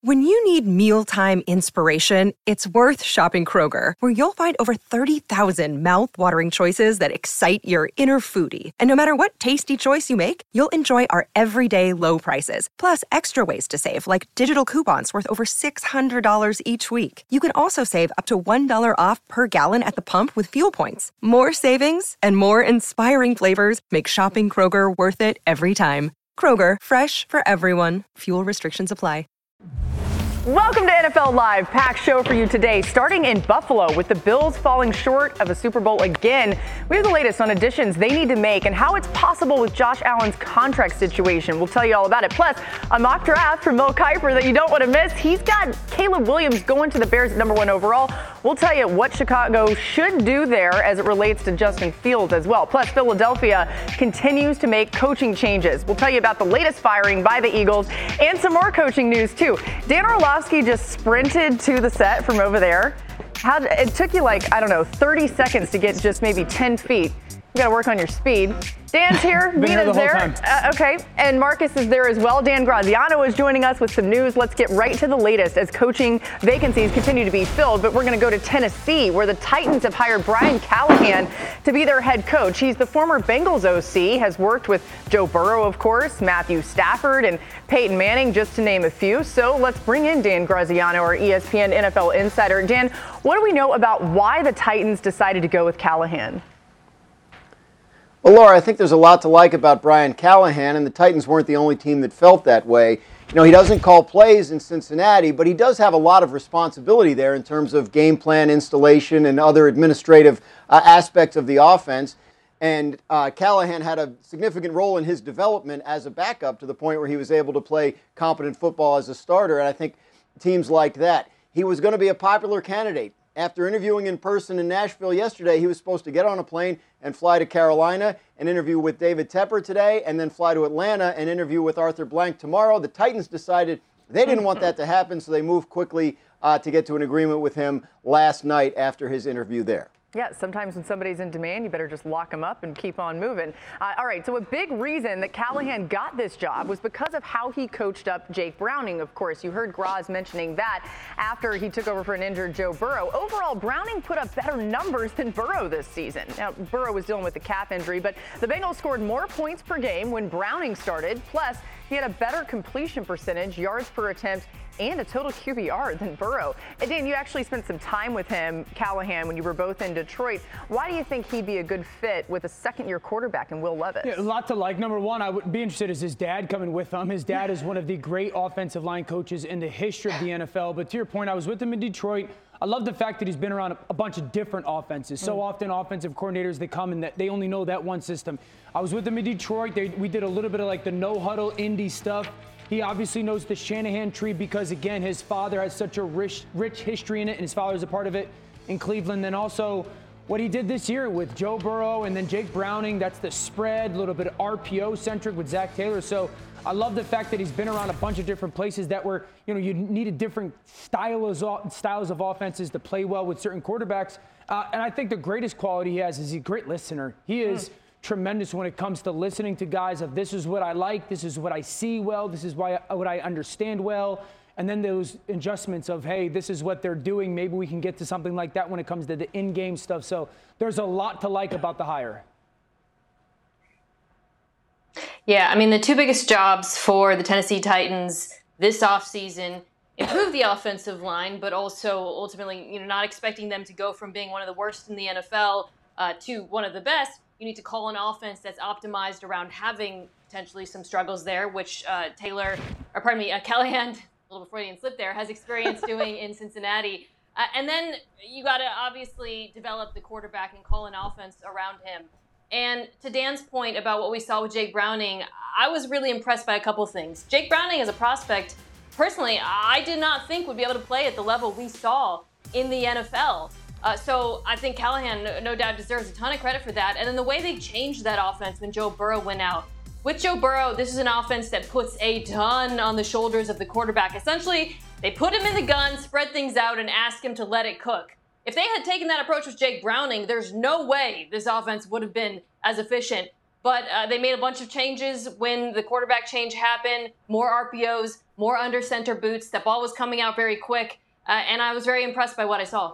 When you need mealtime inspiration, it's worth shopping Kroger, where you'll find over 30,000 mouth-watering choices that excite your inner foodie. And no matter what tasty choice you make, you'll enjoy our everyday low prices, plus extra ways to save, like digital coupons worth over $600 each week. You can also save up to $1 off per gallon at the pump with fuel points. More savings and more inspiring flavors make shopping Kroger worth it every time. Kroger, fresh for everyone. Fuel restrictions apply. Welcome to NFL Live, packed show for you today, starting in Buffalo with the Bills falling short of a Super Bowl again. We have the latest on additions they need to make and how it's possible with Josh Allen's contract situation. We'll tell you all about it. Plus, a mock draft from Mel Kiper that you don't want to miss. He's got Caleb Williams going to the Bears at #1 overall. We'll tell you what Chicago should do there as it relates to Justin Fields as well. Plus, Philadelphia continues to make coaching changes. We'll tell you about the latest firing by the Eagles and some more coaching news, too. Dan Orlovsky just sprinted to the set from over there. It took you 30 seconds to get just maybe 10 feet. You got to work on your speed. Dan's here. Nina's there. Okay. And Marcus is there as well. Dan Graziano is joining us with some news. Let's get right to the latest as coaching vacancies continue to be filled. But we're going to go to Tennessee, where the Titans have hired Brian Callahan to be their head coach. He's the former Bengals OC, has worked with Joe Burrow, of course, Matthew Stafford, and Peyton Manning, just to name a few. So let's bring in Dan Graziano, our ESPN NFL insider. Dan, what do we know about why the Titans decided to go with Callahan? Well, Laura, I think there's a lot to like about Brian Callahan, and the Titans weren't the only team that felt that way. You know, he doesn't call plays in Cincinnati, but he does have a lot of responsibility there in terms of game plan installation and other administrative aspects of the offense. And Callahan had a significant role in his development as a backup to the point where he was able to play competent football as a starter, and I think teams liked that. He was going to be a popular candidate. After interviewing in person in Nashville yesterday, he was supposed to get on a plane and fly to Carolina and interview with David Tepper today, and then fly to Atlanta and interview with Arthur Blank tomorrow. The Titans decided they didn't want that to happen, so they moved quickly to get to an agreement with him last night after his interview there. Yeah, sometimes when somebody's in demand, you better just lock them up and keep on moving. All right, so a big reason that Callahan got this job was because of how he coached up Jake Browning, of course. You heard Graz mentioning that after he took over for an injured Joe Burrow. Overall, Browning put up better numbers than Burrow this season. Now, Burrow was dealing with the calf injury, but the Bengals scored more points per game when Browning started. Plus, he had a better completion percentage, yards per attempt, and a total QBR than Burrow. And Dan, you actually spent some time with him, Callahan, when you were both in Detroit. Why do you think he'd be a good fit with a second-year quarterback in Will Levis? Yeah, a lot to like. Number one, I would be interested, is his dad coming with him? His dad is one of the great offensive line coaches in the history of the NFL. But to your point, I was with him in Detroit. I love the fact that he's been around a bunch of different offenses. So often offensive coordinators, they come and they only know that one system. I was with him in Detroit. We did a little bit of like the no-huddle indie stuff. He obviously knows the Shanahan tree because, again, his father has such a rich history in it, and his father is a part of it in Cleveland. Then also what he did this year with Joe Burrow and then Jake Browning, that's the spread, a little bit of RPO-centric with Zach Taylor. So I love the fact that he's been around a bunch of different places that were, you needed different styles of offenses to play well with certain quarterbacks. And I think the greatest quality he has is he's a great listener. He is tremendous when it comes to listening to guys of this is what I like, this is what I see well, this is what I understand well, and then those adjustments of, hey, this is what they're doing, maybe we can get to something like that when it comes to the in-game stuff. So there's a lot to like about the hire. Yeah, I mean, the two biggest jobs for the Tennessee Titans this offseason: improve the offensive line, but also ultimately, not expecting them to go from being one of the worst in the NFL to one of the best. You need to call an offense that's optimized around having potentially some struggles there, which Callahan, a little before the end slip there, has experience doing in Cincinnati. And then you got to obviously develop the quarterback and call an offense around him. And to Dan's point about what we saw with Jake Browning, I was really impressed by a couple things. Jake Browning as a prospect, personally, I did not think would be able to play at the level we saw in the NFL. So I think Callahan, no doubt, deserves a ton of credit for that. And then the way they changed that offense when Joe Burrow went out. With Joe Burrow, this is an offense that puts a ton on the shoulders of the quarterback. Essentially, they put him in the gun, spread things out, and ask him to let it cook. If they had taken that approach with Jake Browning, there's no way this offense would have been as efficient. But they made a bunch of changes when the quarterback change happened, more RPOs, more under center boots. That ball was coming out very quick, and I was very impressed by what I saw.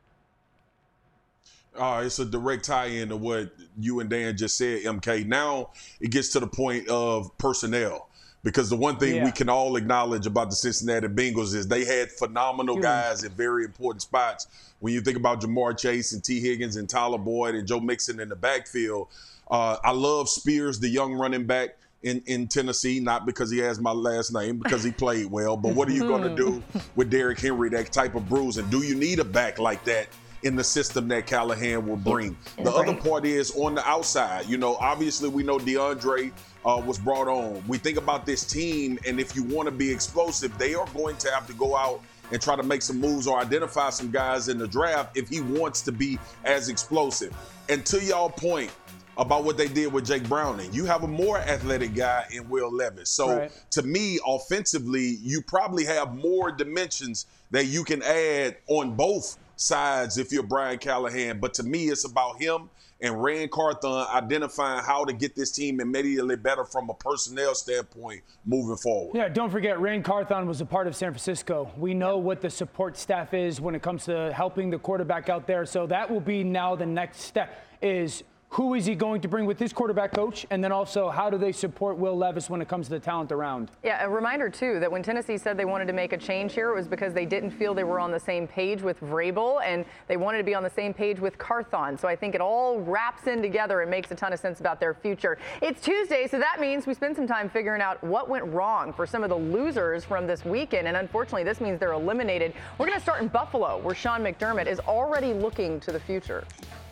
It's a direct tie-in to what you and Dan just said, MK. Now it gets to the point of personnel, because the one thing we can all acknowledge about the Cincinnati Bengals is they had phenomenal guys in very important spots. When you think about Jamar Chase and T. Higgins and Tyler Boyd and Joe Mixon in the backfield, I love Spears, the young running back in Tennessee, not because he has my last name, because he played well. But what are you going to do with Derrick Henry, that type of bruising? Do you need a back like that in the system that Callahan will bring? The other part is on the outside. You know, obviously we know DeAndre was brought on. We think about this team, and if you want to be explosive, they are going to have to go out and try to make some moves or identify some guys in the draft if he wants to be as explosive. And to y'all point about what they did with Jake Browning, you have a more athletic guy in Will Levis. So to me, offensively, you probably have more dimensions that you can add on both sides if you're Brian Callahan. But to me, it's about him and Ran Carthon identifying how to get this team immediately better from a personnel standpoint moving forward. Yeah, don't forget, Ran Carthon was a part of San Francisco. We know what the support staff is when it comes to helping the quarterback out there. So that will be now the next step, is who is he going to bring with his quarterback coach? And then also, how do they support Will Levis when it comes to the talent around? Yeah, a reminder, too, that when Tennessee said they wanted to make a change here, it was because they didn't feel they were on the same page with Vrabel, and they wanted to be on the same page with Carthon. So I think it all wraps in together. It makes a ton of sense about their future. It's Tuesday, so that means we spend some time figuring out what went wrong for some of the losers from this weekend. And unfortunately, this means they're eliminated. We're going to start in Buffalo, where Sean McDermott is already looking to the future.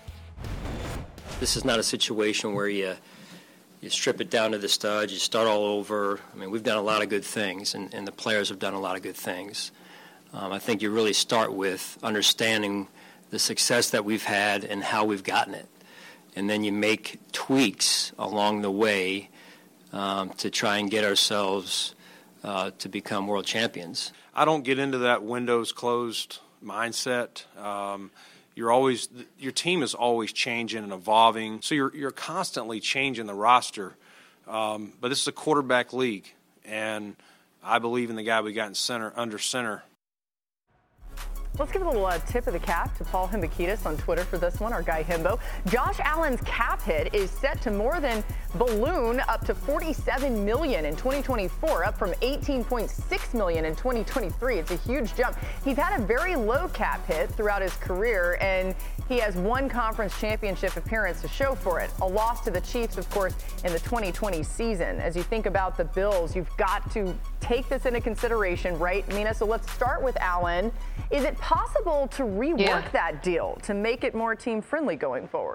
This is not a situation where you strip it down to the studs, you start all over. I mean, we've done a lot of good things, and the players have done a lot of good things. I think you really start with understanding the success that we've had and how we've gotten it. And then you make tweaks along the way to try and get ourselves to become world champions. I don't get into that windows closed mindset. Your team is always changing and evolving, so you're constantly changing the roster. But this is a quarterback league, and I believe in the guy we got in under center. Let's give a little tip of the cap to Paul Hembekides on Twitter for this one, our guy Hembo. Josh Allen's cap hit is set to more than balloon, up to $47 million in 2024, up from $18.6 million in 2023. It's a huge jump. He's had a very low cap hit throughout his career, and he has one conference championship appearance to show for it. A loss to the Chiefs, of course, in the 2020 season. As you think about the Bills, you've got to take this into consideration, right, Mina? So let's start with Allen. Is it possible to rework that deal to make it more team-friendly going forward?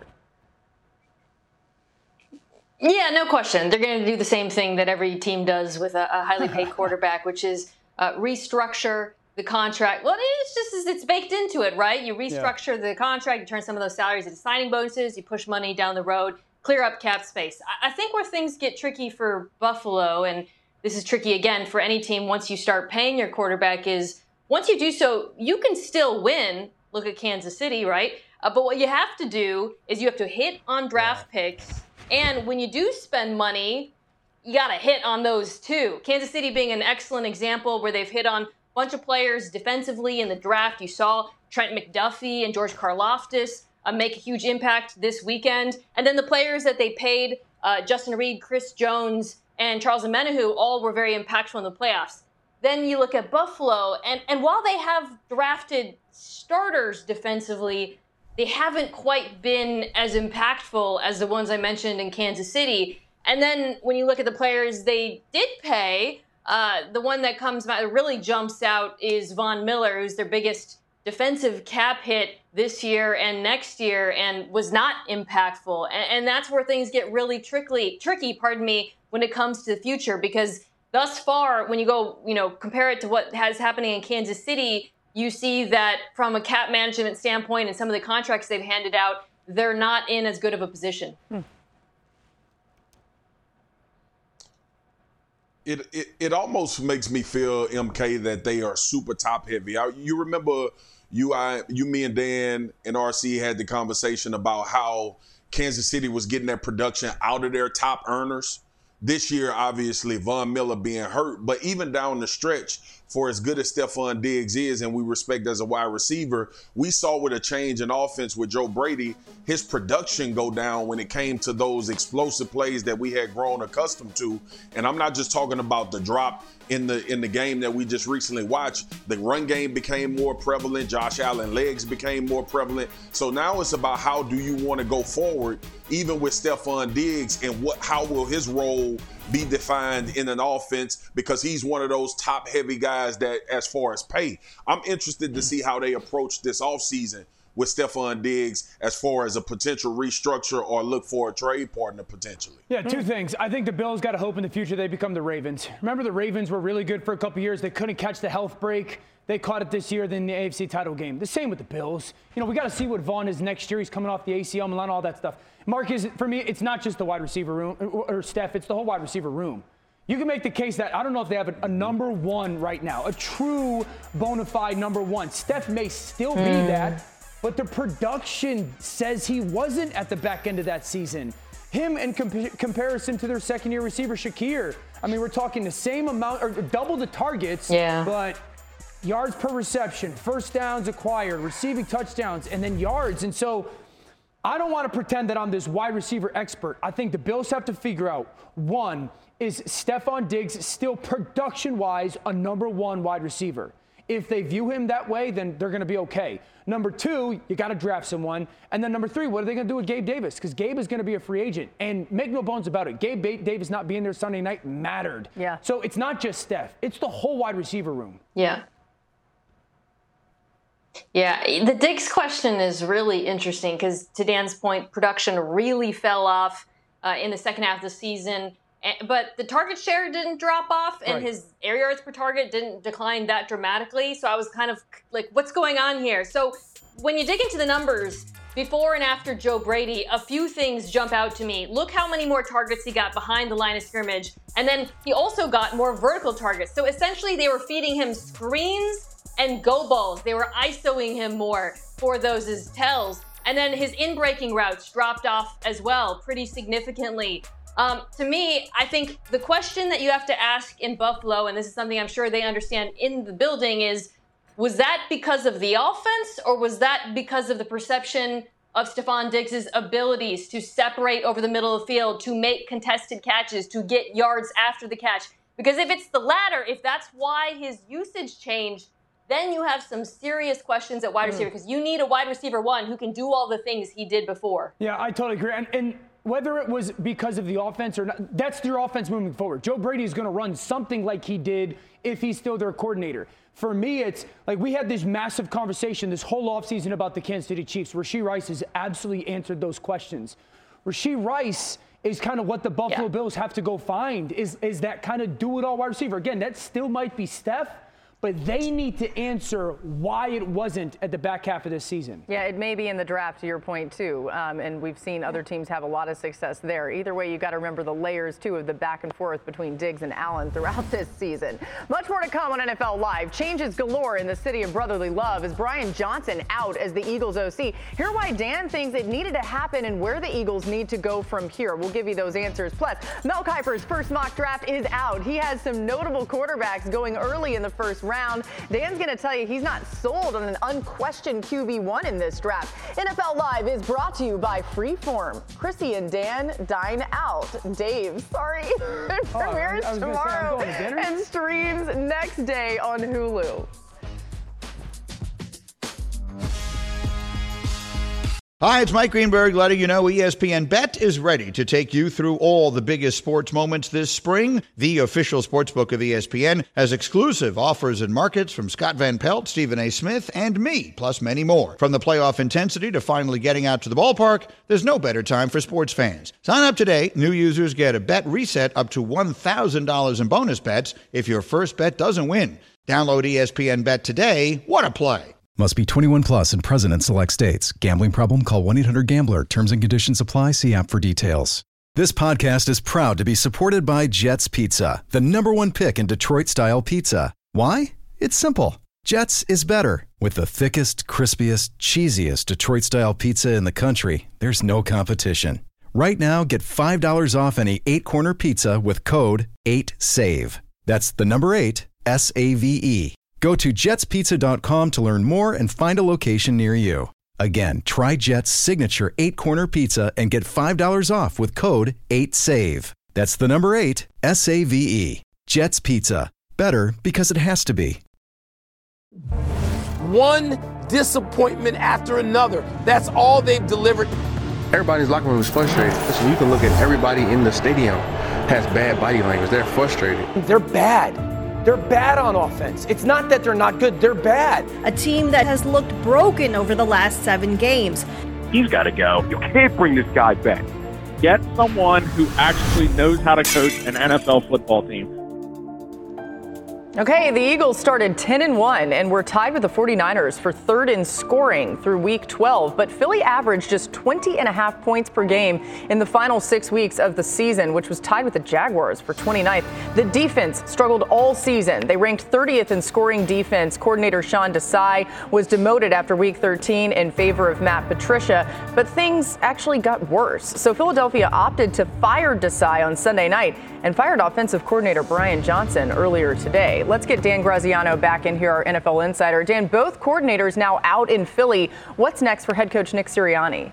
Yeah, no question. They're going to do the same thing that every team does with a highly paid quarterback, which is restructure the contract. Well, it's baked into it, right? You restructure the contract, you turn some of those salaries into signing bonuses, you push money down the road, clear up cap space. I think where things get tricky for Buffalo, and this is tricky again for any team once you start paying your quarterback, is once you do so, you can still win. Look at Kansas City, right? But what you have to do is you have to hit on draft picks. And when you do spend money, you got to hit on those too. Kansas City being an excellent example where they've hit on a bunch of players defensively in the draft. You saw Trent McDuffie and George Karlaftis make a huge impact this weekend. And then the players that they paid, Justin Reed, Chris Jones, and Charles Omenihu, all were very impactful in the playoffs. Then you look at Buffalo, and while they have drafted starters defensively, they haven't quite been as impactful as the ones I mentioned in Kansas City. And then when you look at the players they did pay, the one that really jumps out is Von Miller, who's their biggest defensive cap hit this year and next year, and was not impactful. And that's where things get really tricky, when it comes to the future, because thus far, when you go, compare it to what has happening in Kansas City, you see that from a cap management standpoint and some of the contracts they've handed out, they're not in as good of a position. It almost makes me feel, MK, that they are super top heavy. You remember me and Dan and RC had the conversation about how Kansas City was getting that production out of their top earners. This year, obviously, Von Miller being hurt, but even down the stretch, for as good as Stephon Diggs is and we respect as a wide receiver, we saw with a change in offense with Joe Brady, his production go down when it came to those explosive plays that we had grown accustomed to. And I'm not just talking about the drop in the game that we just recently watched. The run game became more prevalent. Josh Allen legs became more prevalent. So now it's about how do you want to go forward, even with Stephon Diggs, and how will his role be defined in an offense, because he's one of those top heavy guys that, as far as pay, I'm interested to see how they approach this offseason with Stephon Diggs as far as a potential restructure or look for a trade partner potentially. Yeah, two things. I think the Bills got to hope in the future they become the Ravens. Remember, the Ravens were really good for a couple years. They couldn't catch the health break. They caught it this year in the AFC title game. The same with the Bills. You know, we got to see what Vaughn is next year. He's coming off the ACL, Milan, all that stuff. Mark, for me, it's not just the wide receiver room, or Steph, it's the whole wide receiver room. You can make the case that I don't know if they have a number one right now, a true bona fide number one. Steph may still be that, but the production says he wasn't at the back end of that season. Him in comparison to their second-year receiver, Shakir. I mean, we're talking the same amount, or double the targets, but yards per reception, first downs acquired, receiving touchdowns, and then yards. And so I don't want to pretend that I'm this wide receiver expert. I think the Bills have to figure out, one, is Stephon Diggs still production-wise a number one wide receiver? If they view him that way, then they're going to be okay. Number two, you got to draft someone. And then number three, what are they going to do with Gabe Davis? Because Gabe is going to be a free agent. And make no bones about it, Gabe Davis not being there Sunday night mattered. Yeah. So it's not just Steph. It's the whole wide receiver room. Yeah. Yeah, the Diggs question is really interesting because, to Dan's point, production really fell off in the second half of the season. But the target share didn't drop off, and his air yards per target didn't decline that dramatically. So I was kind of like, what's going on here? So when you dig into the numbers, before and after Joe Brady, a few things jump out to me. Look how many more targets he got behind the line of scrimmage. And then he also got more vertical targets. So essentially they were feeding him screens and go balls. They were ISOing him more for those as tells. And then his in-breaking routes dropped off as well pretty significantly. To me, I think the question that you have to ask in Buffalo, and this is something I'm sure they understand in the building, is was that because of the offense or was that because of the perception of Stephon Diggs' abilities to separate over the middle of the field, to make contested catches, to get yards after the catch? Because if it's the latter, if that's why his usage changed, then you have some serious questions at wide receiver, because you need a wide receiver one who can do all the things he did before. Yeah, I totally agree. And whether it was because of the offense or not, that's their offense moving forward. Joe Brady is going to run something like he did if he's still their coordinator. For me, it's like we had this massive conversation this whole offseason about the Kansas City Chiefs. Rashee Rice has absolutely answered those questions. Rashee Rice is kind of what the Buffalo Bills have to go find, is that kind of do-it-all wide receiver. Again, that still might be Steph, but they need to answer why it wasn't at the back half of this season. Yeah, it may be in the draft, to your point, too. And we've seen other teams have a lot of success there. Either way, you got to remember the layers, too, of the back and forth between Diggs and Allen throughout this season. Much more to come on NFL Live. Changes galore in the city of brotherly love. Is Brian Johnson out as the Eagles OC? Hear why Dan thinks it needed to happen and where the Eagles need to go from here. We'll give you those answers. Plus, Mel Kiper's first mock draft is out. He has some notable quarterbacks going early in the first round. Dan's going to tell you he's not sold on an unquestioned QB1 in this draft. NFL Live is brought to you by Freeform. Chrissy and Dan dine out. Dave, sorry. Premieres tomorrow and streams next day on Hulu. Hi, it's Mike Greenberg letting you know ESPN Bet is ready to take you through all the biggest sports moments this spring. The official sportsbook of ESPN has exclusive offers and markets from Scott Van Pelt, Stephen A. Smith, and me, plus many more. From the playoff intensity to finally getting out to the ballpark, there's no better time for sports fans. Sign up today. New users get a bet reset up to $1,000 in bonus bets if your first bet doesn't win. Download ESPN Bet today. What a play. Must be 21 plus and present in select states. Gambling problem? Call 1-800-GAMBLER. Terms and conditions apply. See app for details. This podcast is proud to be supported by Jets Pizza, the #1 pick in Detroit-style pizza. Why? It's simple. Jets is better. With the thickest, crispiest, cheesiest Detroit-style pizza in the country, there's no competition. Right now, get $5 off any 8-corner pizza with code 8SAVE. That's the number 8, S-A-V-E. Go to jetspizza.com to learn more and find a location near you. Again, try Jet's signature 8-corner pizza and get $5 off with code 8SAVE. That's the number 8, S-A-V-E. Jet's Pizza. Better because it has to be. One disappointment after another. That's all they've delivered. Everybody's locker room is frustrated. Listen, you can look at everybody in the stadium has bad body language. They're frustrated. They're bad. They're bad on offense. It's not that they're not good. They're bad. A team that has looked broken over the last 7 games. He's got to go. You can't bring this guy back. Get someone who actually knows how to coach an NFL football team. Okay, the Eagles started 10-1 and were tied with the 49ers for third in scoring through week 12, but Philly averaged just 20.5 points per game in the final 6 weeks of the season, which was tied with the Jaguars for 29th. The defense struggled all season. They ranked 30th in scoring defense. Coordinator Sean Desai was demoted after week 13 in favor of Matt Patricia, but things actually got worse. So Philadelphia opted to fire Desai on Sunday night and fired offensive coordinator Brian Johnson earlier today. Let's get Dan Graziano back in here, our NFL insider. Dan, both coordinators now out in Philly. What's next for head coach Nick Sirianni?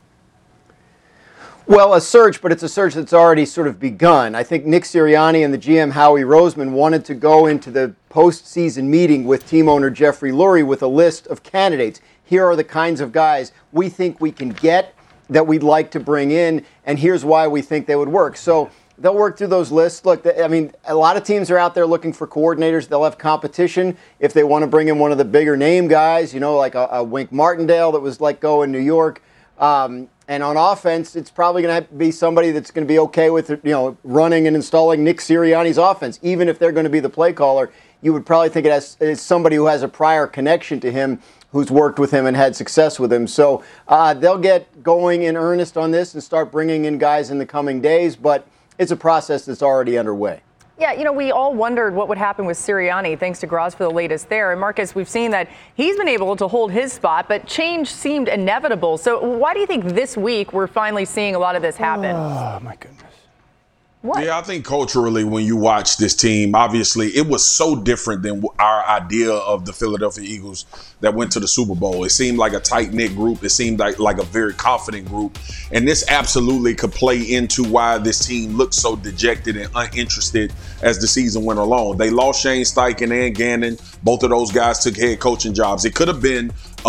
Well, a search, but it's a search that's already sort of begun. I think Nick Sirianni and the GM Howie Roseman wanted to go into the postseason meeting with team owner Jeffrey Lurie with a list of candidates. Here are the kinds of guys we think we can get that we'd like to bring in, and here's why we think they would work. So they'll work through those lists. Look, I mean, a lot of teams are out there looking for coordinators. They'll have competition if they want to bring in one of the bigger name guys, you know, like a Wink Martindale that was let go in New York. And on offense, it's probably going to be somebody that's going to be okay with, you know, running and installing Nick Sirianni's offense. Even if they're going to be the play caller, you would probably think it as somebody who has a prior connection to him, who's worked with him and had success with him. So they'll get going in earnest on this and start bringing in guys in the coming days. But it's a process that's already underway. Yeah, you know, we all wondered what would happen with Sirianni, thanks to Graz for the latest there. And Marcus, we've seen that he's been able to hold his spot, but change seemed inevitable. So why do you think this week we're finally seeing a lot of this happen? Oh, my goodness. What? Yeah, I think culturally when you watch this team, obviously it was so different than our idea of the Philadelphia Eagles that went to the Super Bowl. It seemed like a tight-knit group. It seemed like a very confident group. And this absolutely could play into why this team looked so dejected and uninterested as the season went along. They lost Shane Steichen and Gannon. Both of those guys took head coaching jobs. It could have been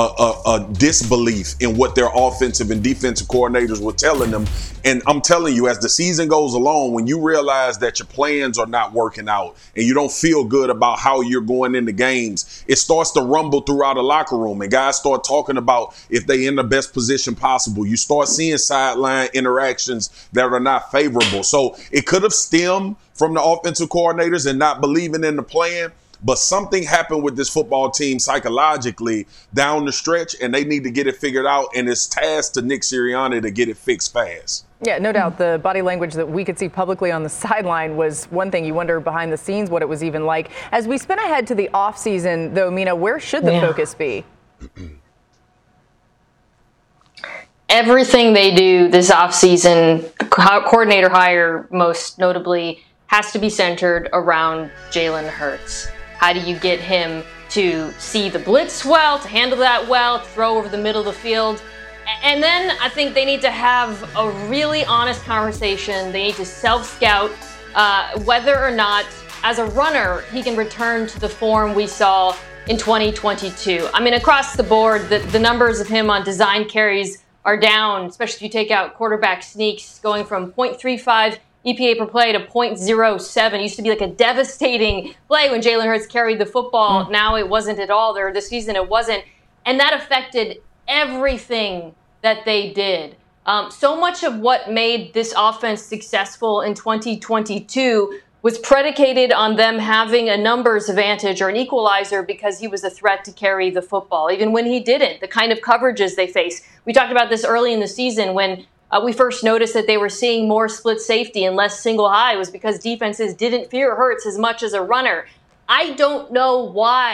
a disbelief in what their offensive and defensive coordinators were telling them. And I'm telling you, as the season goes along, when you realize that your plans are not working out and you don't feel good about how you're going into games, it starts to rumble throughout the locker room. And guys start talking about if they in the best position possible. You start seeing sideline interactions that are not favorable. So it could have stemmed from the offensive coordinators and not believing in the plan. But something happened with this football team psychologically down the stretch, and they need to get it figured out. And it's tasked to Nick Sirianni to get it fixed fast. Yeah, no doubt. The body language that we could see publicly on the sideline was one thing. You wonder behind the scenes what it was even like. As we spin ahead to the offseason, though, Mina, where should the focus be? Everything they do this offseason, coordinator hire most notably, has to be centered around Jalen Hurts. How do you get him to see the blitz well, to handle that well, to throw over the middle of the field? And then I think they need to have a really honest conversation. They need to self-scout whether or not, as a runner, he can return to the form we saw in 2022. I mean, across the board, the numbers of him on design carries are down, especially if you take out quarterback sneaks, going from 0.35 EPA per play to 0.07. It used to be like a devastating play when Jalen Hurts carried the football. Now it wasn't at all. This season it wasn't. And that affected everything that they did. So much of what made this offense successful in 2022 was predicated on them having a numbers advantage or an equalizer because he was a threat to carry the football, even when he didn't, the kind of coverages they faced. We talked about this early in the season when we first noticed that they were seeing more split safety and less single high was because defenses didn't fear Hurts as much as a runner. I don't know why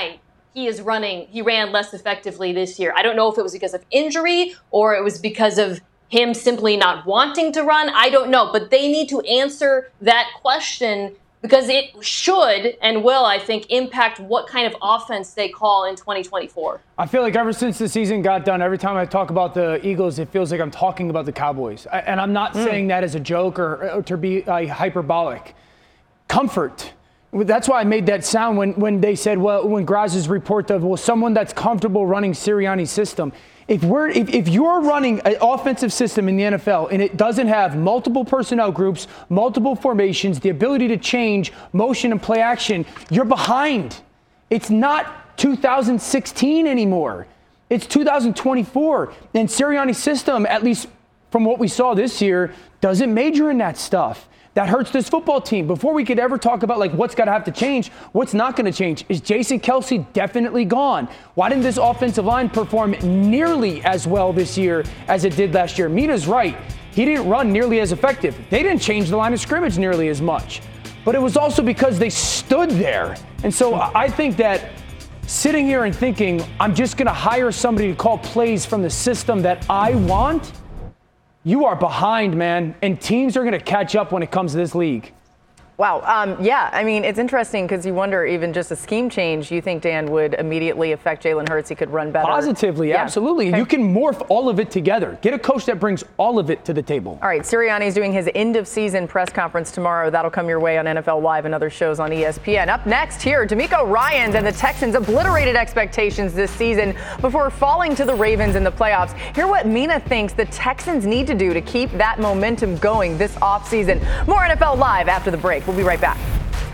he ran less effectively this year. I don't know if it was because of injury or it was because of him simply not wanting to run. I don't know, but they need to answer that question because it should and will, I think, impact what kind of offense they call in 2024. I feel like ever since the season got done, every time I talk about the Eagles, it feels like I'm talking about the Cowboys. And I'm not saying that as a joke or to be hyperbolic. Comfort. That's why I made that sound when they said, well, when Graz's report of, well, someone that's comfortable running Sirianni's system. If you're running an offensive system in the NFL and it doesn't have multiple personnel groups, multiple formations, the ability to change motion and play action, you're behind. It's not 2016 anymore. It's 2024. And Sirianni's system, at least from what we saw this year, doesn't major in that stuff. That hurts this football team. Before we could ever talk about like what's got to have to change, what's not going to change. Is Jason Kelce definitely gone? Why didn't this offensive line perform nearly as well this year as it did last year? Mina's right. He didn't run nearly as effective. They didn't change the line of scrimmage nearly as much. But it was also because they stood there. And so I think that sitting here and thinking, I'm just going to hire somebody to call plays from the system that I want, you are behind, man, and teams are going to catch up when it comes to this league. Wow. Yeah, I mean, it's interesting because you wonder even just a scheme change, you think, Dan, would immediately affect Jalen Hurts. He could run better. Positively, yeah. Absolutely. Okay. You can morph all of it together. Get a coach that brings all of it to the table. All right, Sirianni's doing his end-of-season press conference tomorrow. That'll come your way on NFL Live and other shows on ESPN. Up next here, DeMeco Ryans and the Texans obliterated expectations this season before falling to the Ravens in the playoffs. Hear what Mina thinks the Texans need to do to keep that momentum going this offseason. More NFL Live after the break. We'll be right back.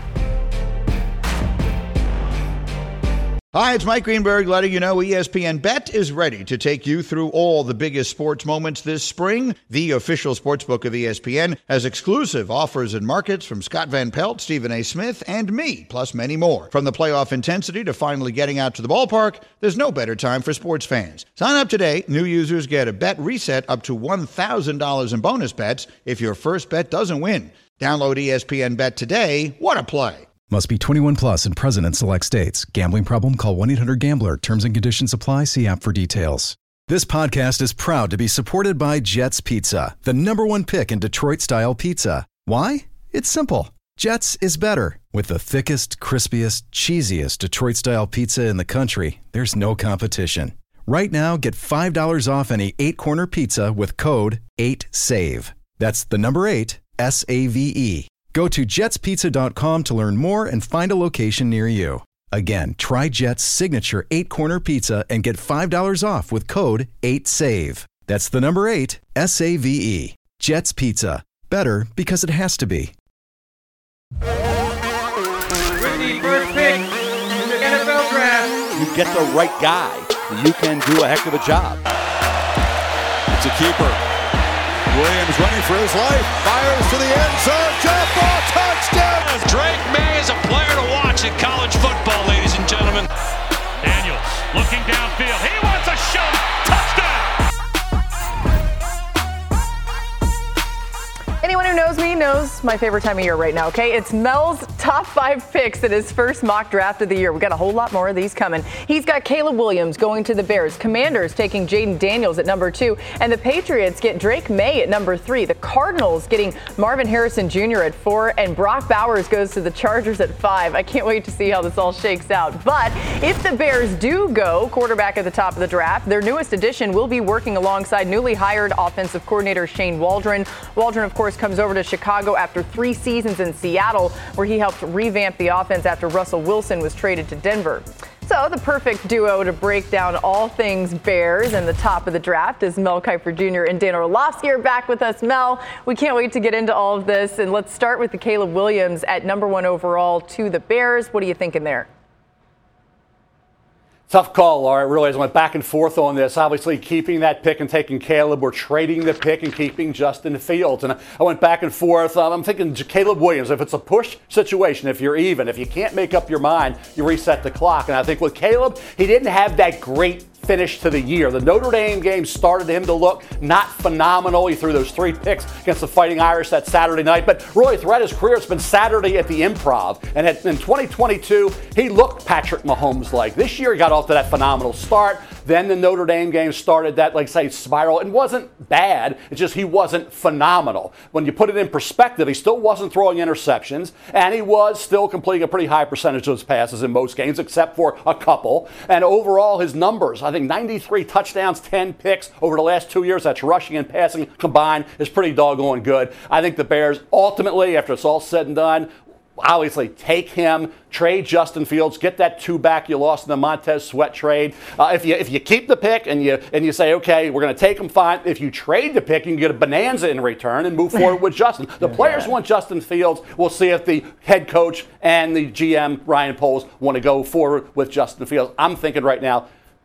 Hi, it's Mike Greenberg letting you know ESPN Bet is ready to take you through all the biggest sports moments this spring. The official sportsbook of ESPN has exclusive offers and markets from Scott Van Pelt, Stephen A. Smith, and me, plus many more. From the playoff intensity to finally getting out to the ballpark, there's no better time for sports fans. Sign up today. New users get a bet reset up to $1,000 in bonus bets if your first bet doesn't win. Download ESPN Bet today. What a play. Must be 21 plus and present in select states. Gambling problem? Call 1-800-GAMBLER. Terms and conditions apply. See app for details. This podcast is proud to be supported by Jets Pizza, the #1 pick in Detroit-style pizza. Why? It's simple. Jets is better. With the thickest, crispiest, cheesiest Detroit-style pizza in the country, there's no competition. Right now, get $5 off any 8-corner pizza with code 8SAVE. That's the number 8, SAVE. Go to jetspizza.com to learn more and find a location near you. Again, try Jet's signature 8-corner pizza and get $5 off with code 8SAVE. That's the number 8, SAVE. Jet's Pizza. Better because it has to be. Ready, first pick in the NFL draft. You get the right guy, you can do a heck of a job. It's a keeper. Williams running for his life, fires to the end zone, jump ball, touchdown! Drake May is a player to watch in college football, ladies and gentlemen. Daniels looking downfield, he wants a shot, touchdown! Anyone who knows me knows my favorite time of year right now, okay? It's Mel's top 5 picks in his first mock draft of the year. We got a whole lot more of these coming. He's got Caleb Williams going to the Bears, Commanders taking Jaden Daniels at number 2, and the Patriots get Drake May at number 3. The Cardinals getting Marvin Harrison Jr. at 4, and Brock Bowers goes to the Chargers at 5. I can't wait to see how this all shakes out. But if the Bears do go quarterback at the top of the draft, their newest addition will be working alongside newly hired offensive coordinator Shane Waldron. Waldron, of course, comes over to Chicago after 3 seasons in Seattle, where he helped revamp the offense after Russell Wilson was traded to Denver. So the perfect duo to break down all things Bears and the top of the draft is Mel Kiper Jr. and Dan Orlovsky are back with us. Mel, we can't wait to get into all of this. And let's start with the Caleb Williams at number 1 overall to the Bears. What are you thinking there? Tough call, Laura. It really is. I went back and forth on this. Obviously, keeping that pick and taking Caleb, or trading the pick and keeping Justin Fields. And I went back and forth. I'm thinking Caleb Williams. If it's a push situation, if you're even, if you can't make up your mind, you reset the clock. And I think with Caleb, he didn't have that great finish to the year. The Notre Dame game started him to look not phenomenal. He threw those 3 picks against the Fighting Irish that Saturday night. But really, throughout his career, it's been Saturday at the Improv. And in 2022, he looked Patrick Mahomes-like. This year, he got off to that phenomenal start. Then the Notre Dame game started that, spiral. It wasn't bad. It's just he wasn't phenomenal. When you put it in perspective, he still wasn't throwing interceptions, and he was still completing a pretty high percentage of his passes in most games, except for a couple. And overall, his numbers, I think 93 touchdowns, 10 picks over the last 2 years, that's rushing and passing combined, is pretty doggone good. I think the Bears ultimately, after it's all said and done, obviously take him, trade Justin Fields, get that 2 back you lost in the Montez Sweat trade. If you keep the pick and you say, okay, we're going to take him, fine. If you trade the pick, you can get a bonanza in return and move forward with Justin. The players want Justin Fields. We'll see if the head coach and the GM, Ryan Poles, want to go forward with Justin Fields. I'm thinking right now,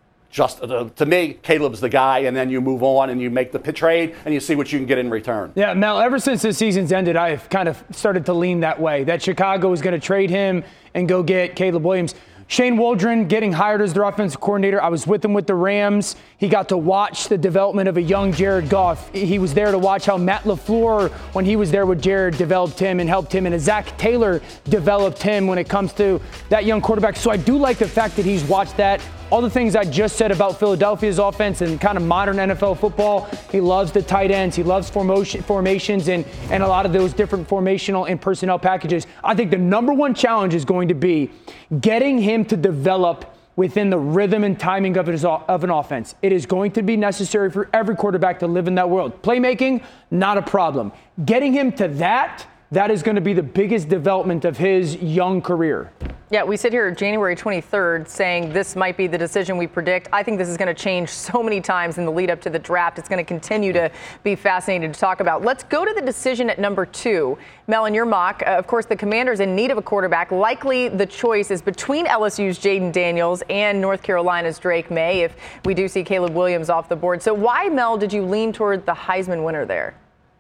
to me, Caleb's the guy, and then you move on and you make the trade and you see what you can get in return. Yeah, Mel, ever since the season's ended, I've kind of started to lean that way, that Chicago is going to trade him and go get Caleb Williams. Shane Waldron getting hired as their offensive coordinator. I was with him with the Rams. He got to watch the development of a young Jared Goff. He was there to watch how Matt LaFleur, when he was there with Jared, developed him and helped him. And Zach Taylor developed him when it comes to that young quarterback. So I do like the fact that he's watched that. All the things I just said about Philadelphia's offense and kind of modern NFL football. He loves the tight ends. He loves formations and a lot of those different formational and personnel packages. I think the number one challenge is going to be getting him to develop within the rhythm and timing of an offense. It is going to be necessary for every quarterback to live in that world. Playmaking, not a problem. Getting him to that is going to be the biggest development of his young career. Yeah, we sit here January 23rd saying this might be the decision we predict. I think this is going to change so many times in the lead up to the draft. It's going to continue to be fascinating to talk about. Let's go to the decision at number 2. Mel, in your mock, of course, the Commanders in need of a quarterback. Likely the choice is between LSU's Jaden Daniels and North Carolina's Drake May if we do see Caleb Williams off the board. So why, Mel, did you lean toward the Heisman winner there?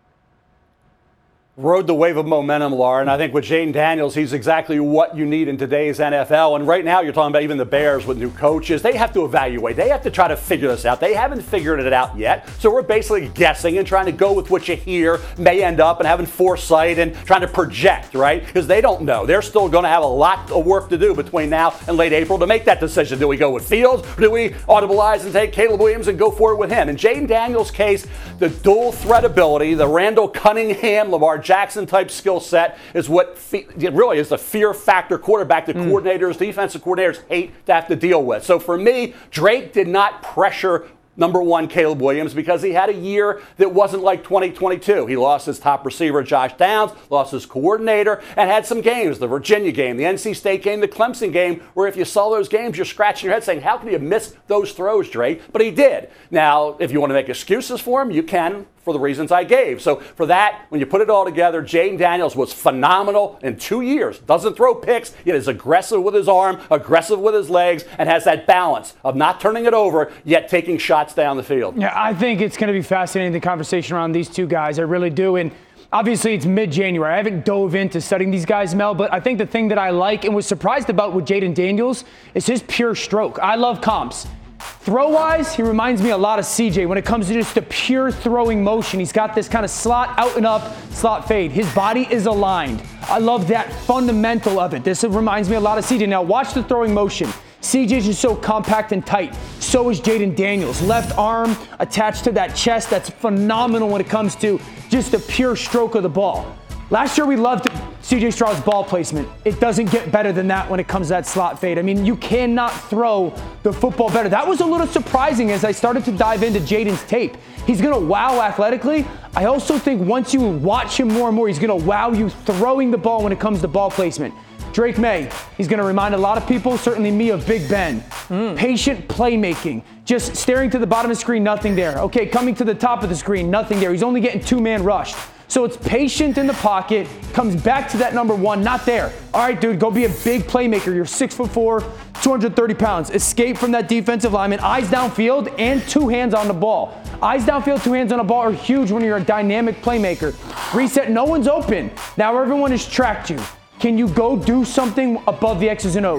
Rode the wave of momentum, Laura, and I think with Jaden Daniels, he's exactly what you need in today's NFL. And right now, you're talking about even the Bears with new coaches. They have to evaluate. They have to try to figure this out. They haven't figured it out yet. So we're basically guessing and trying to go with what you hear may end up and having foresight and trying to project, right? Because they don't know. They're still going to have a lot of work to do between now and late April to make that decision. Do we go with Fields or do we audibilize and take Caleb Williams and go forward with him? In Jaden Daniels' case, the dual threat ability, the Randall Cunningham, Lamar Jackson type skill set is what really is the fear factor quarterback that coordinators, defensive coordinators hate to have to deal with. So for me, Drake did not pressure number 1, Caleb Williams, because he had a year that wasn't like 2022. He lost his top receiver, Josh Downs, lost his coordinator, and had some games, the Virginia game, the NC State game, the Clemson game, where if you saw those games, you're scratching your head saying, how can you miss those throws, Drake? But he did. Now, if you want to make excuses for him, you can, for the reasons I gave. So for that, when you put it all together, Jaden Daniels was phenomenal in 2 years. Doesn't throw picks, yet is aggressive with his arm, aggressive with his legs, and has that balance of not turning it over, yet taking shots down the field. Yeah, I think it's going to be fascinating, the conversation around these two guys. I really do. And obviously, it's mid-January. I haven't dove into studying these guys, Mel, but I think the thing that I like and was surprised about with Jaden Daniels is his pure stroke. I love comps. Throw-wise, he reminds me a lot of CJ when it comes to just the pure throwing motion. He's got this kind of slot out and up, slot fade. His body is aligned. I love that fundamental of it. This reminds me a lot of CJ. Now watch the throwing motion. CJ's just so compact and tight. So is Jaden Daniels. Left arm attached to that chest. That's phenomenal when it comes to just the pure stroke of the ball. Last year we loved C.J. Stroud's ball placement. It doesn't get better than that when it comes to that slot fade. I mean, you cannot throw the football better. That was a little surprising as I started to dive into Jaden's tape. He's going to wow athletically. I also think once you watch him more and more, he's going to wow you throwing the ball when it comes to ball placement. Drake May, he's going to remind a lot of people, certainly me, of Big Ben. Patient playmaking. Just staring to the bottom of the screen, nothing there. Okay, coming to the top of the screen, nothing there. He's only getting 2-man rushed. So it's patient in the pocket, comes back to that number 1, not there. All right, dude, go be a big playmaker. You're 6'4", 230 pounds. Escape from that defensive lineman, eyes downfield, and 2 hands on the ball. Eyes downfield, 2 hands on the ball are huge when you're a dynamic playmaker. Reset, no one's open. Now everyone has tracked you. Can you go do something above the X's and O's?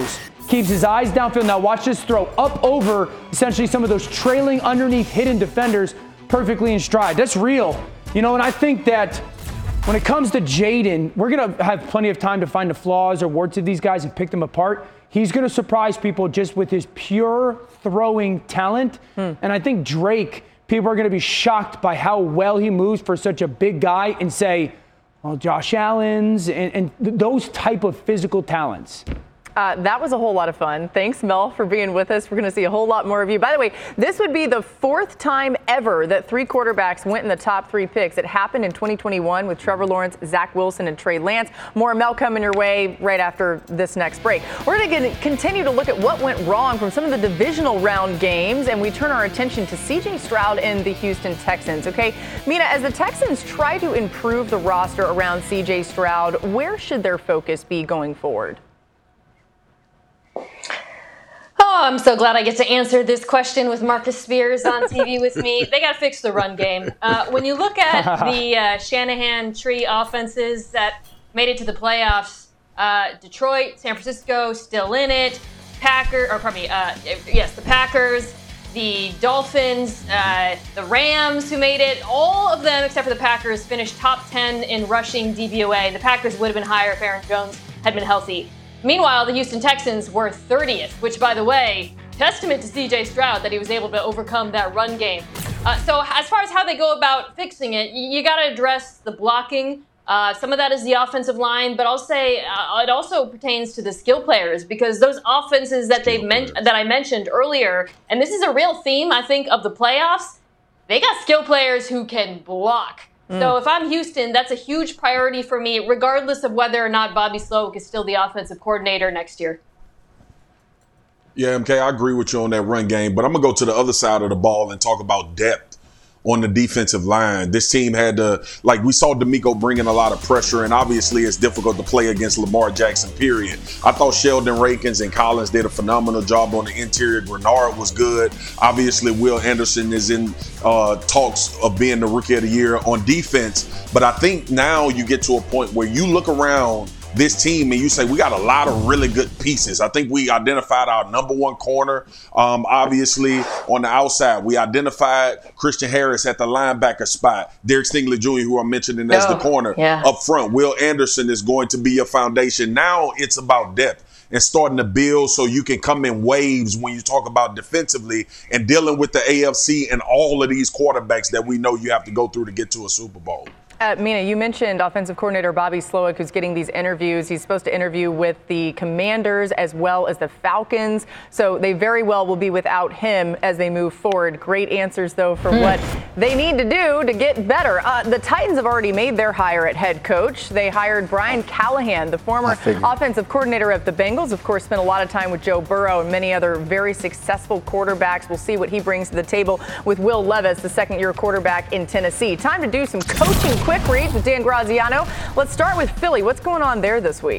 keeps his eyes downfield. Now watch this throw up over essentially some of those trailing underneath hidden defenders perfectly in stride. That's real. And I think that when it comes to Jayden, we're going to have plenty of time to find the flaws or warts of these guys and pick them apart. He's going to surprise people just with his pure throwing talent. And I think Drake, people are going to be shocked by how well he moves for such a big guy and say, well, Josh Allen's and those type of physical talents. That was a whole lot of fun. Thanks, Mel, for being with us. We're going to see a whole lot more of you. By the way, this would be the 4th time ever that 3 quarterbacks went in the top 3 picks. It happened in 2021 with Trevor Lawrence, Zach Wilson, and Trey Lance. More Mel coming your way right after this next break. We're going to continue to look at what went wrong from some of the divisional round games, and we turn our attention to C.J. Stroud and the Houston Texans. Okay, Mina, as the Texans try to improve the roster around C.J. Stroud, where should their focus be going forward? Oh, I'm so glad I get to answer this question with Marcus Spears on TV with me. They got to fix the run game. When you look at the Shanahan tree offenses that made it to the playoffs, Detroit, San Francisco still in it, the Packers, the Dolphins, the Rams who made it, all of them except for the Packers finished top 10 in rushing DVOA. The Packers would have been higher if Aaron Jones had been healthy. Meanwhile, the Houston Texans were 30th, which, by the way, testament to C.J. Stroud that he was able to overcome that run game. So as far as how they go about fixing it, you got to address the blocking. Some of that is the offensive line, but I'll say it also pertains to the skill players because those offenses that I mentioned earlier, and this is a real theme, I think, of the playoffs, they got skill players who can block. So if I'm Houston, that's a huge priority for me, regardless of whether or not Bobby Slowick is still the offensive coordinator next year. Yeah, MK, I agree with you on that run game, but I'm going to go to the other side of the ball and talk about depth on the defensive line. This team had to, we saw D'Amico bringing a lot of pressure, and obviously it's difficult to play against Lamar Jackson, period. I thought Sheldon Rankins and Collins did a phenomenal job on the interior. Grenard was good. Obviously, Will Anderson is in talks of being the Rookie of the Year on defense. But I think now you get to a point where you look around this team and you say, we got a lot of really good pieces. I think we identified our number 1 corner. Obviously, on the outside, we identified Christian Harris at the linebacker spot. Derek Stingley Jr., who I'm mentioning as the corner. Up front, Will Anderson is going to be your foundation. Now it's about depth and starting to build so you can come in waves when you talk about defensively and dealing with the AFC and all of these quarterbacks that we know you have to go through to get to a Super Bowl. Mina, you mentioned offensive coordinator Bobby Slowick, who's getting these interviews. He's supposed to interview with the Commanders as well as the Falcons. So they very well will be without him as they move forward. Great answers, though, for what they need to do to get better. The Titans have already made their hire at head coach. They hired Brian Callahan, the former offensive coordinator of the Bengals. Of course, spent a lot of time with Joe Burrow and many other very successful quarterbacks. We'll see what he brings to the table with Will Levis, the second-year quarterback in Tennessee. Time to do some coaching quick reads with Dan Graziano. Let's start with Philly. What's going on there this week?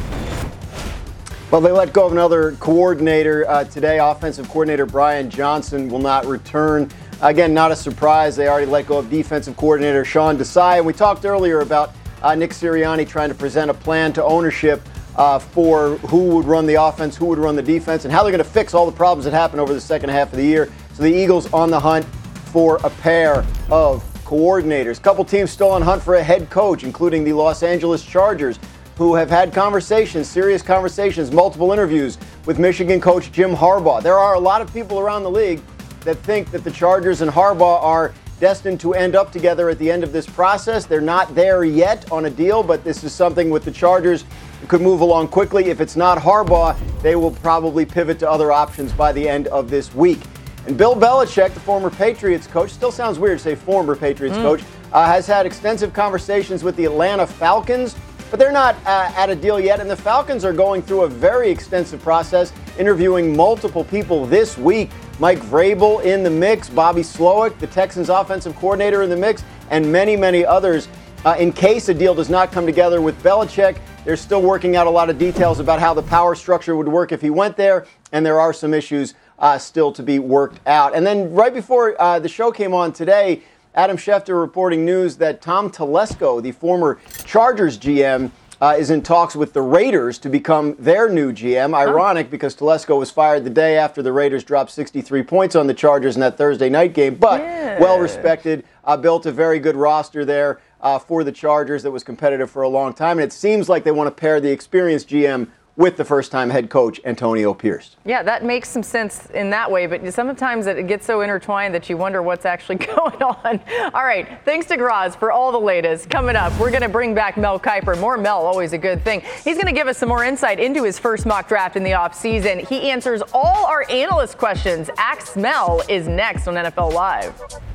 Well, they let go of another coordinator today. Offensive coordinator Brian Johnson will not return. Again, not a surprise. They already let go of defensive coordinator Sean Desai. And we talked earlier about Nick Sirianni trying to present a plan to ownership for who would run the offense, who would run the defense, and how they're going to fix all the problems that happened over the second half of the year. So the Eagles on the hunt for a pair of coordinators. A couple teams still on hunt for a head coach, including the Los Angeles Chargers, who have had conversations, serious conversations, multiple interviews with Michigan coach Jim Harbaugh. There are a lot of people around the league that think that the Chargers and Harbaugh are destined to end up together at the end of this process. They're not there yet on a deal, but this is something with the Chargers that could move along quickly. If it's not Harbaugh, they will probably pivot to other options by the end of this week. And Bill Belichick, the former Patriots coach, still sounds weird to say former Patriots coach, has had extensive conversations with the Atlanta Falcons, but they're not at a deal yet. And the Falcons are going through a very extensive process, interviewing multiple people this week. Mike Vrabel in the mix, Bobby Slowick, the Texans offensive coordinator in the mix, and many, many others. In case a deal does not come together with Belichick, they're still working out a lot of details about how the power structure would work if he went there, and there are some issues still to be worked out. And then right before the show came on today, Adam Schefter reporting news that Tom Telesco, the former Chargers GM, is in talks with the Raiders to become their new GM. Ironic, because Telesco was fired the day after the Raiders dropped 63 points on the Chargers in that Thursday night game, but well-respected, built a very good roster there for the Chargers that was competitive for a long time, and it seems like they want to pair the experienced GM with the first-time head coach, Antonio Pierce. Yeah, that makes some sense in that way, but sometimes it gets so intertwined that you wonder what's actually going on. All right, thanks to Graz for all the latest. Coming up, we're going to bring back Mel Kiper. More Mel, always a good thing. He's going to give us some more insight into his first mock draft in the offseason. He answers all our analyst questions. Ask Mel is next on NFL Live.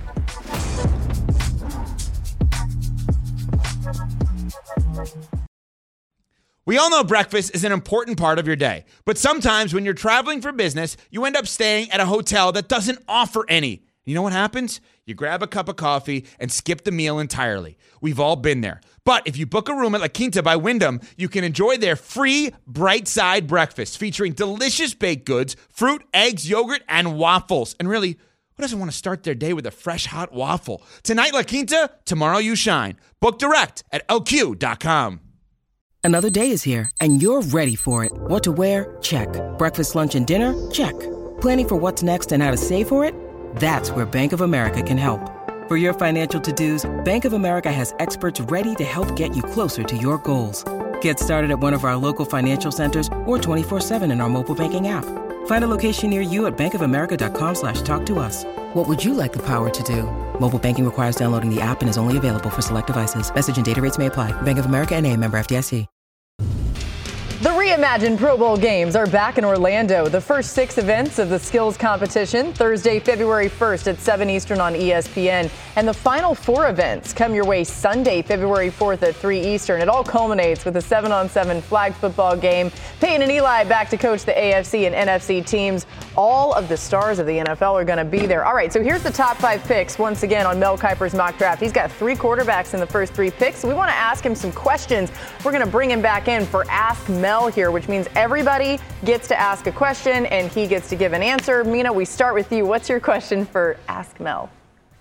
We all know breakfast is an important part of your day, but sometimes when you're traveling for business, you end up staying at a hotel that doesn't offer any. You know what happens? You grab a cup of coffee and skip the meal entirely. We've all been there. But if you book a room at La Quinta by Wyndham, you can enjoy their free Bright Side breakfast featuring delicious baked goods, fruit, eggs, yogurt, and waffles. And really, who doesn't want to start their day with a fresh, hot waffle? Tonight, La Quinta, tomorrow you shine. Book direct at lq.com. Another day is here, and you're ready for it. What to wear? Check. Breakfast, lunch, and dinner? Check. Planning for what's next and how to save for it? That's where Bank of America can help. For your financial to-dos, Bank of America has experts ready to help get you closer to your goals. Get started at one of our local financial centers or 24/7 in our mobile banking app. Find a location near you at bankofamerica.com/talktous. What would you like the power to do? Mobile banking requires downloading the app and is only available for select devices. Message and data rates may apply. Bank of America N.A., member FDIC. The reimagined Pro Bowl games are back in Orlando. The first 6 events of the skills competition, Thursday, February 1st at 7 Eastern on ESPN. And the final 4 events come your way Sunday, February 4th at 3 Eastern. It all culminates with a 7-on-7 flag football game. Peyton and Eli back to coach the AFC and NFC teams. All of the stars of the NFL are going to be there. All right, so here's the top 5 picks once again on Mel Kiper's mock draft. He's got 3 quarterbacks in the first 3 picks. So we want to ask him some questions. We're going to bring him back in for Ask Mel here, which means everybody gets to ask a question and he gets to give an answer. Mina, we start with you. What's your question for Ask Mel?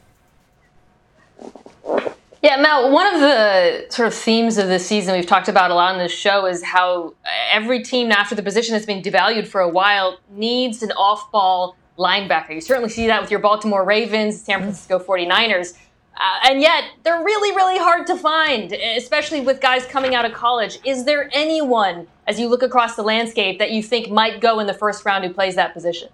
Yeah, Mel, one of the sort of themes of this season we've talked about a lot on this show is how every team after the position has been devalued for a while needs an off-ball linebacker. You certainly see that with your Baltimore Ravens, San Francisco 49ers. And yet, they're really, really hard to find, especially with guys coming out of college. Is there anyone, as you look across the landscape, that you think might go in the first round who plays that position?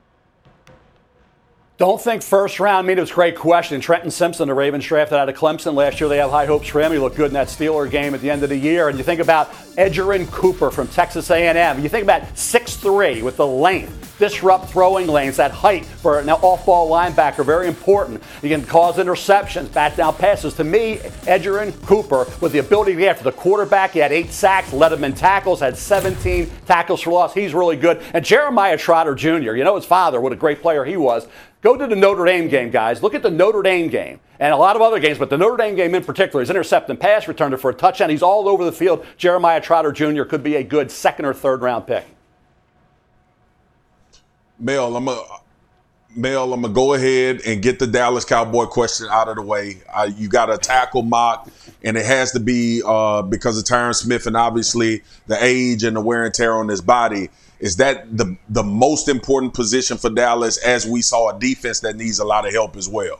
Don't think first round. I mean, it was a great question. Trenton Simpson, the Ravens drafted out of Clemson last year. They have high hopes for him. He looked good in that Steeler game at the end of the year. And you think about Edgerrin Cooper from Texas A&M. You think about 6'3" with the length, disrupt throwing lanes, that height for an off-ball linebacker, very important. You can cause interceptions, bat down passes. To me, Edgerrin Cooper, with the ability to get after the quarterback, he had 8 sacks, led him in tackles, had 17 tackles for loss. He's really good. And Jeremiah Trotter Jr., you know his father, what a great player he was. Go to the Notre Dame game, guys. Look at the Notre Dame game and a lot of other games, but the Notre Dame game in particular. He's intercepting pass, returned it for a touchdown. He's all over the field. Jeremiah Trotter Jr. could be a good 2nd or 3rd round pick. Mel, I'm gonna go ahead and get the Dallas Cowboy question out of the way. You got a tackle mock, and it has to be because of Tyron Smith and obviously the age and the wear and tear on his body. Is that the most important position for Dallas, as we saw a defense that needs a lot of help as well?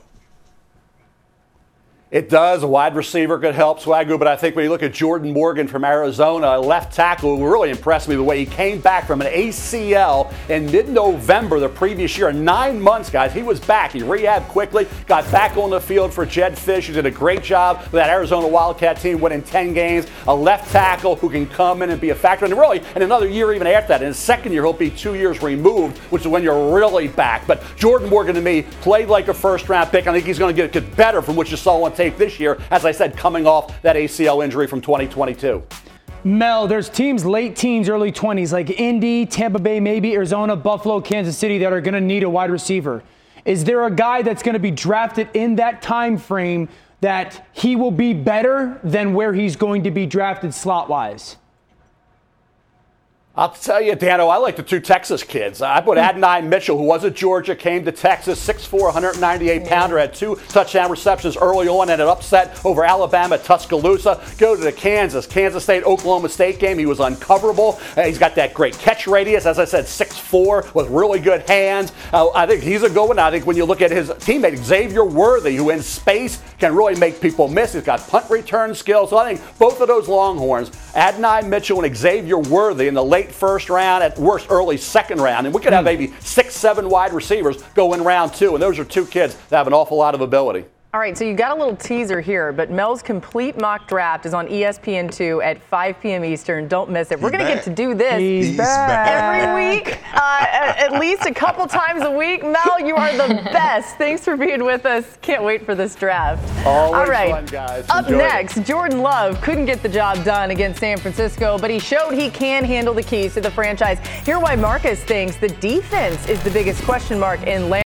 It does. A wide receiver could help Swagoo, but I think when you look at Jordan Morgan from Arizona, left tackle, who really impressed me the way he came back from an ACL in mid-November the previous year. 9 months, guys. He was back. He rehabbed quickly, got back on the field for Jed Fish, who did a great job with that Arizona Wildcat team, winning 10 games. A left tackle who can come in and be a factor. And really, in another year even after that, in his 2nd year, he'll be 2 years removed, which is when you're really back. But Jordan Morgan, to me, played like a first-round pick. I think he's going to get better from what you saw on tape this year, as I said, coming off that ACL injury from 2022. Mel, there's teams late teens, early 20s like Indy, Tampa Bay, maybe Arizona, Buffalo, Kansas City that are going to need a wide receiver. Is there a guy that's going to be drafted in that time frame that he will be better than where he's going to be drafted slot-wise? I'll tell you, Dano, I like the two Texas kids. I put Adonai Mitchell, who was at Georgia, came to Texas, 6'4", 198-pounder, had 2 touchdown receptions early on and an upset over Alabama at Tuscaloosa. Go to the Kansas State, Oklahoma State game. He was uncoverable. He's got that great catch radius. As I said, 6'4", with really good hands. I think he's a good one. I think when you look at his teammate, Xavier Worthy, who in space can really make people miss. He's got punt return skills. So I think both of those Longhorns, Adonai Mitchell and Xavier Worthy, in the late first round, at worst early second round, and we could have maybe 6-7 wide receivers go in round 2, and those are 2 kids that have an awful lot of ability. All right, so you got a little teaser here, but Mel's complete mock draft is on ESPN2 at 5 p.m. Eastern. Don't miss it. We're going to get to do this every week, at least a couple times a week. Mel, you are the best. Thanks for being with us. Can't wait for this draft. Always All right, fun, guys. Up Enjoy next, it. Jordan Love couldn't get the job done against San Francisco, but he showed he can handle the keys to the franchise. Hear why Marcus thinks the defense is the biggest question mark in land.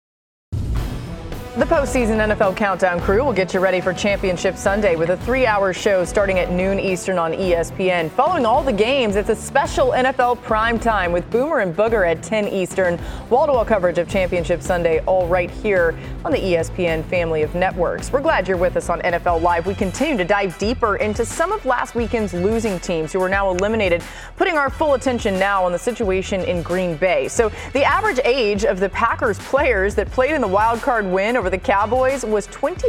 The postseason NFL Countdown crew will get you ready for Championship Sunday with a 3-hour show starting at noon Eastern on ESPN. Following all the games, it's a special NFL primetime with Boomer and Booger at 10 Eastern. Wall-to-wall coverage of Championship Sunday all right here on the ESPN family of networks. We're glad you're with us on NFL Live. We continue to dive deeper into some of last weekend's losing teams who are now eliminated, putting our full attention now on the situation in Green Bay. So the average age of the Packers players that played in the wild card win over the Cowboys was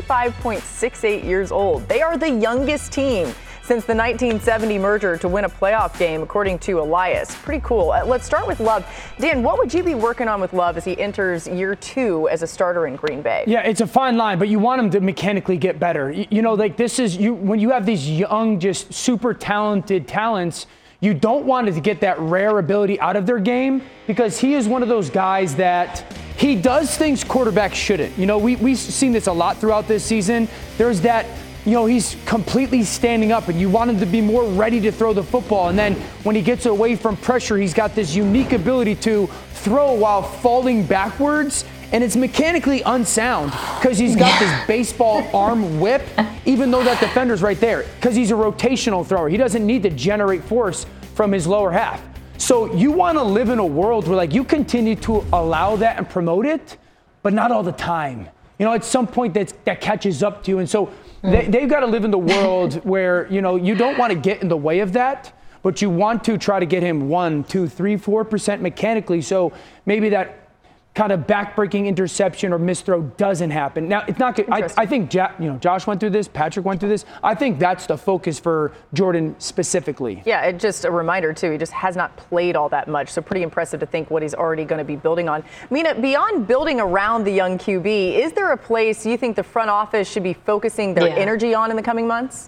25.68 years old. They are the youngest team since the 1970 merger to win a playoff game, according to Elias. Pretty cool. Let's start with Love. Dan, what would you be working on with Love as he enters year 2 as a starter in Green Bay? Yeah, it's a fine line, but you want him to mechanically get better. You know, like this is when you have these young, just super talented talents, you don't want it to get that rare ability out of their game, because he is one of those guys that he does things quarterbacks shouldn't. You know, we've seen this a lot throughout this season. There's that, you know, he's completely standing up and you want him to be more ready to throw the football. And then when he gets away from pressure, he's got this unique ability to throw while falling backwards. And it's mechanically unsound because he's got this baseball arm whip, even though that defender's right there, because he's a rotational thrower. He doesn't need to generate force from his lower half. So you want to live in a world where, like, you continue to allow that and promote it, but not all the time. You know, at some point that catches up to you. And so they've got to live in the world where, you know, you don't want to get in the way of that, but you want to try to get him 1, 2, 3, 4% mechanically. So maybe that kind of backbreaking interception or misthrow doesn't happen. Now, it's not good. I think Josh went through this, Patrick went through this. I think that's the focus for Jordan specifically. Yeah, it's just a reminder, too. He just has not played all that much, so pretty impressive to think what he's already going to be building on. Mina, beyond building around the young QB, is there a place you think the front office should be focusing their energy on in the coming months?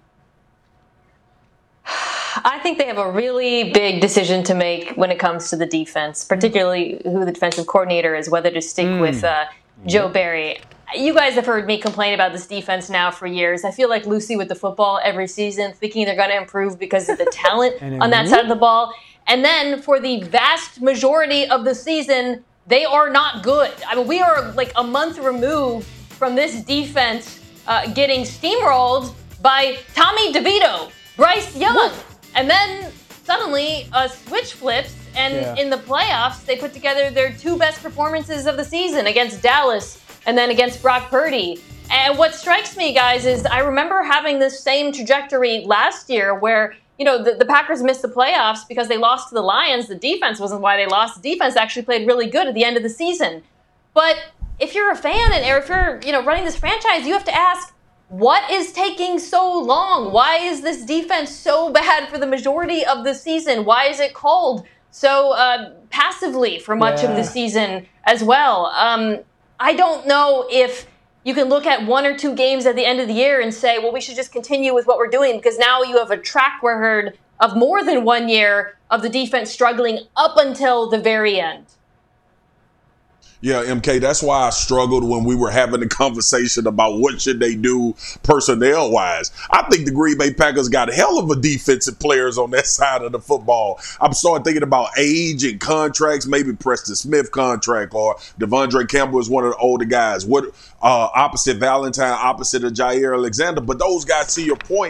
I think they have a really big decision to make when it comes to the defense, particularly who the defensive coordinator is, whether to stick with Joe Barry. You guys have heard me complain about this defense now for years. I feel like Lucy with the football every season, thinking they're going to improve because of the talent on that side of the ball. And then for the vast majority of the season, they are not good. I mean, we are like a month removed from this defense getting steamrolled by Tommy DeVito, Bryce Young. And then suddenly a switch flips, and in the playoffs, they put together their 2 best performances of the season against Dallas and then against Brock Purdy. And what strikes me, guys, is I remember having this same trajectory last year where, you know, the Packers missed the playoffs because they lost to the Lions. The defense wasn't why they lost. The defense actually played really good at the end of the season. But if you're a fan or if you're, you know, running this franchise, you have to ask, what is taking so long? Why is this defense so bad for the majority of the season? Why is it called so passively for much of the season as well? I don't know if you can look at 1 or 2 games at the end of the year and say, well, we should just continue with what we're doing, because now you have a track record of more than 1 year of the defense struggling up until the very end. Yeah, MK, that's why I struggled when we were having a conversation about what should they do personnel-wise. I think the Green Bay Packers got a hell of a defensive players on that side of the football. I'm starting thinking about age and contracts, maybe Preston Smith contract, or Devondre Campbell is one of the older guys. What opposite Valentine, opposite of Jair Alexander. But those guys, to your point,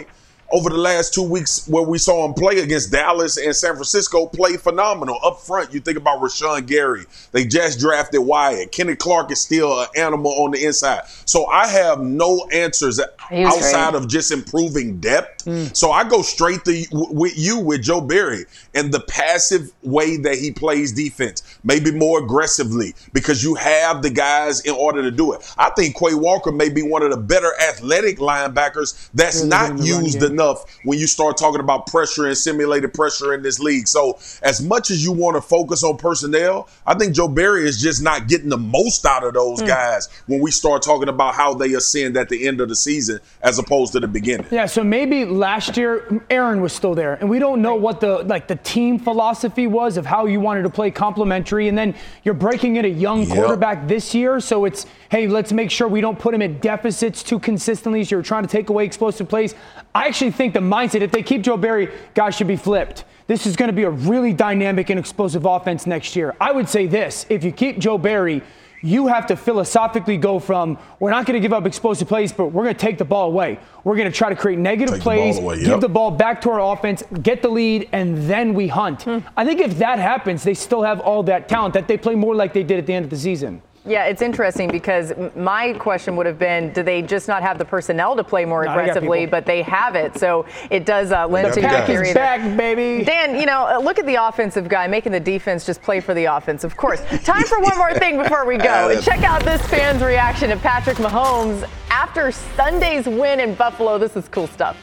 over the last 2 weeks where we saw him play against Dallas and San Francisco, play phenomenal. Up front, you think about Rashawn Gary. They just drafted Wyatt. Kenneth Clark is still an animal on the inside. So I have no answers outside of just improving depth. So I go straight with Joe Barry and the passive way that he plays defense, maybe more aggressively, because you have the guys in order to do it. I think Quay Walker may be one of the better athletic linebackers that's not used enough when you start talking about pressure and simulated pressure in this league. So as much as you want to focus on personnel, I think Joe Barry is just not getting the most out of those guys when we start talking about how they ascend at the end of the season as opposed to the beginning. Yeah, so maybe last year Aaron was still there, and we don't know what the team philosophy was of how you wanted to play complementary, and then you're breaking in a young quarterback this year, so it's, hey, let's make sure we don't put him at deficits too consistently, so you're trying to take away explosive plays. I actually think the mindset, if they keep Joe Barry, guys should be flipped. This is going to be a really dynamic and explosive offense next year. I would say this, if you keep Joe Barry, you have to philosophically go from, we're not going to give up explosive plays, but we're going to take the ball away. We're going to try to create negative plays, give the ball back to our offense, get the lead, and then we hunt. I think if that happens, they still have all that talent, that they play more like they did at the end of the season. Yeah, it's interesting because my question would have been, do they just not have the personnel to play more aggressively, but they have it. So it does lend to your theory. Back, baby. Dan, look at the offensive guy making the defense just play for the offense, of course. Time for one more thing before we go. Check out this fan's reaction to Patrick Mahomes after Sunday's win in Buffalo. This is cool stuff.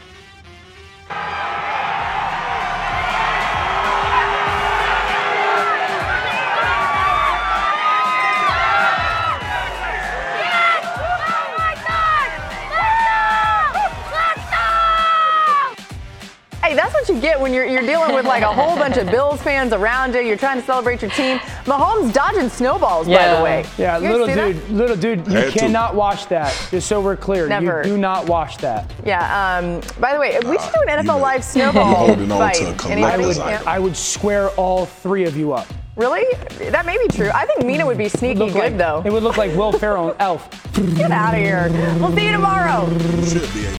Hey, that's what you get when you're dealing with like a whole bunch of Bills fans around you. You're trying to celebrate your team. Mahomes dodging snowballs, by the way. Yeah, little dude, you cannot watch that. Just so we're clear, Never. You do not watch that. Yeah. By the way, we should do an NFL Live snowball fight. I would square all three of you up. Really? That may be true. I think Mina would be sneaky good, though. It would look like Will Ferrell and Elf. Get out of here. We'll see you tomorrow.